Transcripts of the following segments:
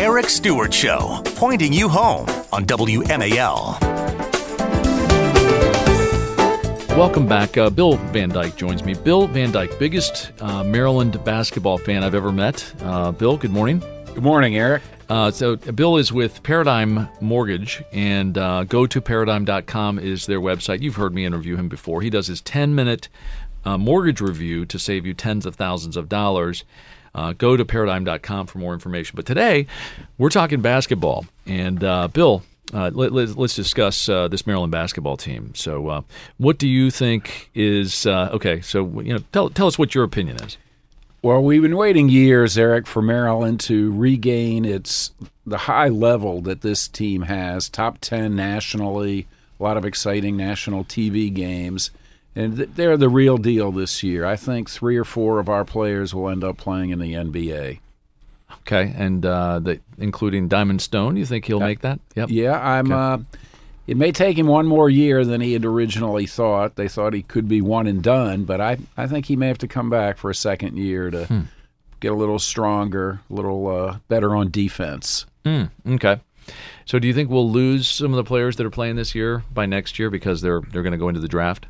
Eric Stewart Show, pointing you home on WMAL. Welcome back. Bill Van Dyke joins me. Bill Van Dyke, biggest Maryland basketball fan I've ever met. Bill, good morning. Good morning, Eric. So Bill is with Paradigm Mortgage, and go to paradigm.com is their website. You've heard me interview him before. He does his 10-minute mortgage review to save you tens of thousands of dollars. Go to paradigm.com for more information. But today, we're talking basketball. And Bill, let's discuss this Maryland basketball team. So what do you think is okay, so tell us what your opinion is. Well, we've been waiting years, Eric, for Maryland to regain the high level that this team has, top 10 nationally, a lot of exciting national TV games. And they're the real deal this year. I think 3 or 4 of our players will end up playing in the NBA. Okay, and including Diamond Stone, you think he'll make that? Yep. Yeah, Okay. It may take him one more year than he had originally thought. They thought he could be one and done, but I think he may have to come back for a second year to get a little stronger, a little better on defense. Okay. So do you think we'll lose some of the players that are playing this year by next year because they're going to go into the draft?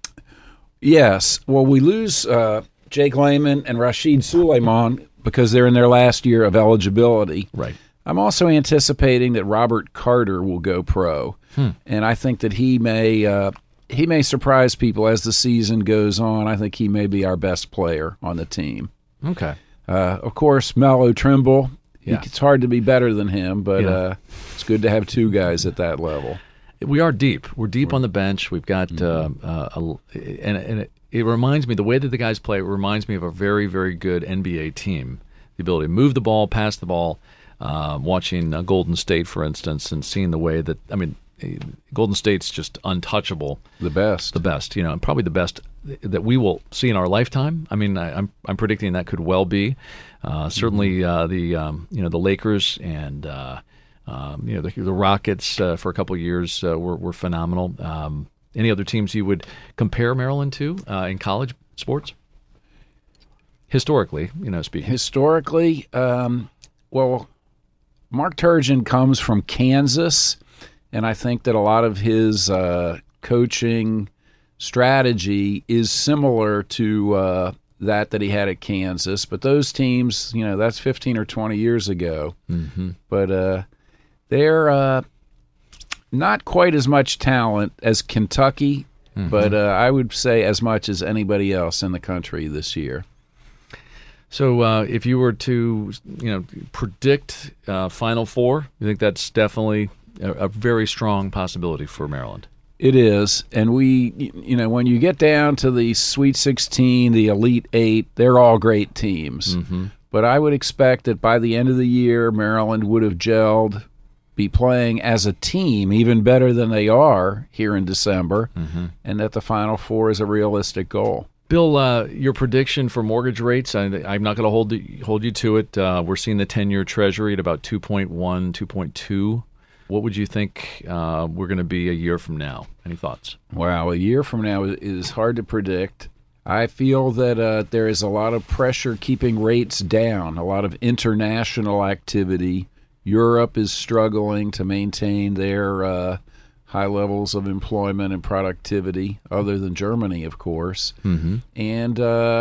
Yes. Well, we lose Jake Layman and Rashid Suleiman because they're in their last year of eligibility. Right. I'm also anticipating that Robert Carter will go pro, and I think that he may surprise people as the season goes on. I think he may be our best player on the team. Okay. Of course, Melo Trimble. Yeah. It's hard to be better than him, but it's good to have 2 guys at that level. We are deep. We're deep on the bench. We've got and it reminds me, the way that the guys play, it reminds me of a very, very good NBA team. The ability to move the ball, pass the ball. Watching Golden State, for instance, and seeing the way that, Golden State's just untouchable. The best, and probably the best that we will see in our lifetime. I'm predicting that could well be. Certainly the Lakers and the Rockets for a couple of years were phenomenal. Any other teams you would compare Maryland to in college sports? Historically, speaking. Historically, well, Mark Turgeon comes from Kansas, and I think that a lot of his coaching strategy is similar to that he had at Kansas. But those teams, that's 15 or 20 years ago. Mm-hmm. But they're not quite as much talent as Kentucky, but I would say as much as anybody else in the country this year. So if you were to, predict Final Four, you think that's definitely a very strong possibility for Maryland? It is. And when you get down to the Sweet 16, the Elite 8, they're all great teams. Mm-hmm. But I would expect that by the end of the year, Maryland would have gelled, be playing as a team even better than they are here in December, and that the Final Four is a realistic goal. Bill, your prediction for mortgage rates, I'm not going to hold you to it. We're seeing the 10-year Treasury at about 2.1, 2.2. What would you think we're going to be a year from now? Any thoughts? Wow, a year from now is hard to predict. I feel that there is a lot of pressure keeping rates down, a lot of international activity. Europe is struggling to maintain their high levels of employment and productivity, other than Germany, of course. Mm-hmm. And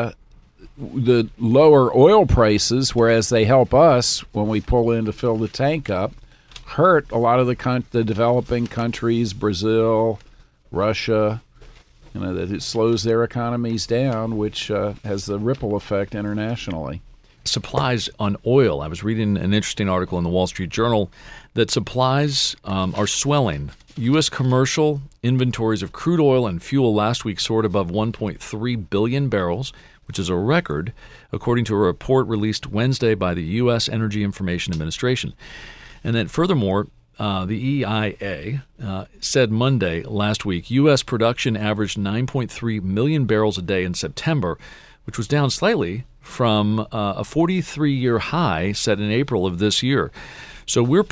the lower oil prices, whereas they help us when we pull in to fill the tank up, hurt a lot of the developing countries, Brazil, Russia, that it slows their economies down, which has the ripple effect internationally. Supplies on oil. I was reading an interesting article in the Wall Street Journal that supplies are swelling. U.S. commercial inventories of crude oil and fuel last week soared above 1.3 billion barrels, which is a record, according to a report released Wednesday by the U.S. Energy Information Administration. And then furthermore, the EIA said Monday last week U.S. production averaged 9.3 million barrels a day in September, which was down slightly from a 43-year high set in April of this year. So we're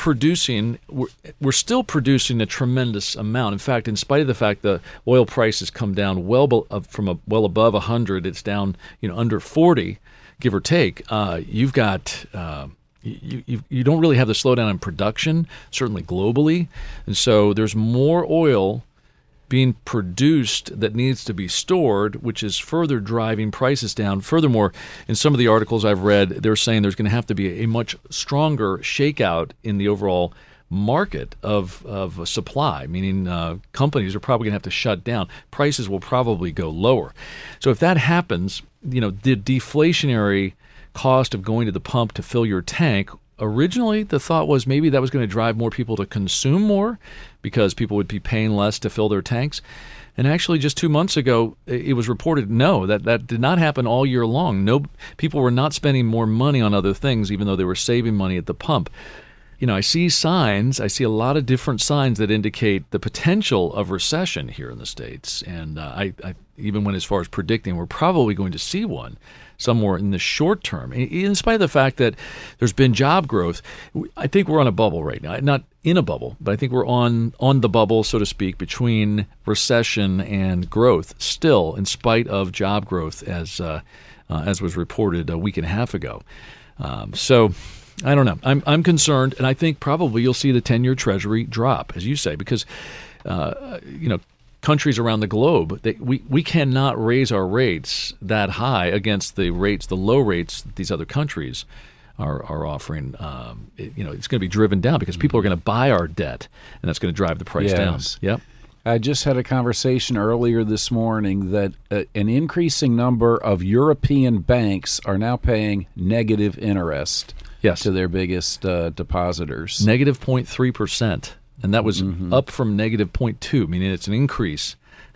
still producing a tremendous amount. In fact, in spite of the fact the oil price has come down well above 100, it's down under 40, give or take. You've got you don't really have the slowdown in production, certainly globally. And so there's more oil being produced that needs to be stored, which is further driving prices down. Furthermore, in some of the articles I've read, they're saying there's going to have to be a much stronger shakeout in the overall market of supply, meaning companies are probably going to have to shut down. Prices will probably go lower. So if that happens, the deflationary cost of going to the pump to fill your tank, originally the thought was maybe that was going to drive more people to consume more because people would be paying less to fill their tanks. And actually, just 2 months ago, it was reported, no, that did not happen all year long. No, people were not spending more money on other things, even though they were saving money at the pump. I see a lot of different signs that indicate the potential of recession here in the States. And I even went as far as predicting we're probably going to see one somewhere in the short term. In spite of the fact that there's been job growth, I think we're on a bubble right now. Not in a bubble, but I think we're on the bubble, so to speak, between recession and growth still, in spite of job growth, as was reported a week and a half ago. So I don't know. I'm concerned, and I think probably you'll see the 10-year Treasury drop, as you say, because countries around the globe, we cannot raise our rates that high against the low rates that these other countries are offering. It's going to be driven down because people are going to buy our debt, and that's going to drive the price down. Yep. I just had a conversation earlier this morning that an increasing number of European banks are now paying negative interest. Yes. To their biggest depositors. Negative 0.3%. And that was up from negative 0.2, meaning it's an increase.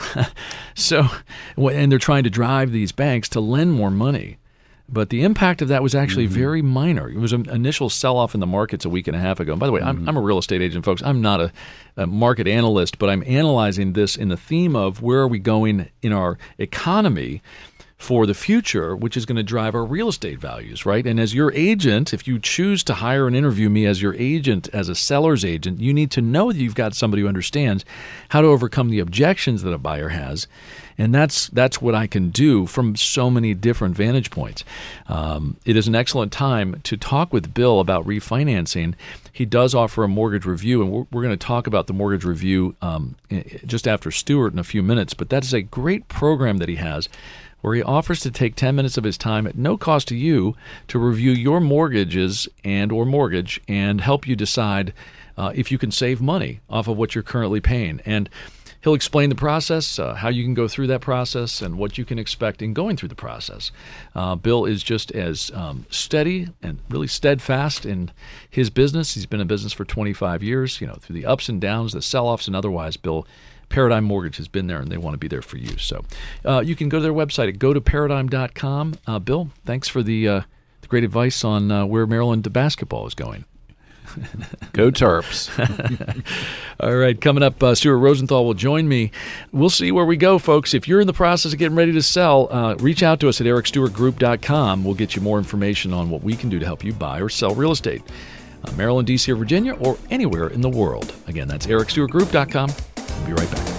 So, and they're trying to drive these banks to lend more money. But the impact of that was actually very minor. It was an initial sell-off in the markets a week and a half ago. And by the way, I'm a real estate agent, folks. I'm not a market analyst, but I'm analyzing this in the theme of where are we going in our economy for the future, which is going to drive our real estate values, right? And as your agent, if you choose to hire and interview me as your agent, as a seller's agent, you need to know that you've got somebody who understands how to overcome the objections that a buyer has. And that's what I can do from so many different vantage points. It is an excellent time to talk with Bill about refinancing. He does offer a mortgage review, and we're going to talk about the mortgage review just after Stuart in a few minutes. But that is a great program that he has, where he offers to take 10 minutes of his time at no cost to you to review your mortgages or mortgage and help you decide if you can save money off of what you're currently paying. And he'll explain the process, how you can go through that process, and what you can expect in going through the process. Bill is just as steady and really steadfast in his business. He's been in business for 25 years, through the ups and downs, the sell-offs and otherwise. Paradigm Mortgage has been there, and they want to be there for you. So you can go to their website at gotoparadigm.com. Bill, thanks for the great advice on where Maryland basketball is going. Go Terps. All right, coming up, Stuart Rosenthal will join me. We'll see where we go, folks. If you're in the process of getting ready to sell, reach out to us at ericstewartgroup.com. We'll get you more information on what we can do to help you buy or sell real estate. Maryland, D.C., or Virginia, or anywhere in the world. Again, that's ericstewartgroup.com. We'll be right back.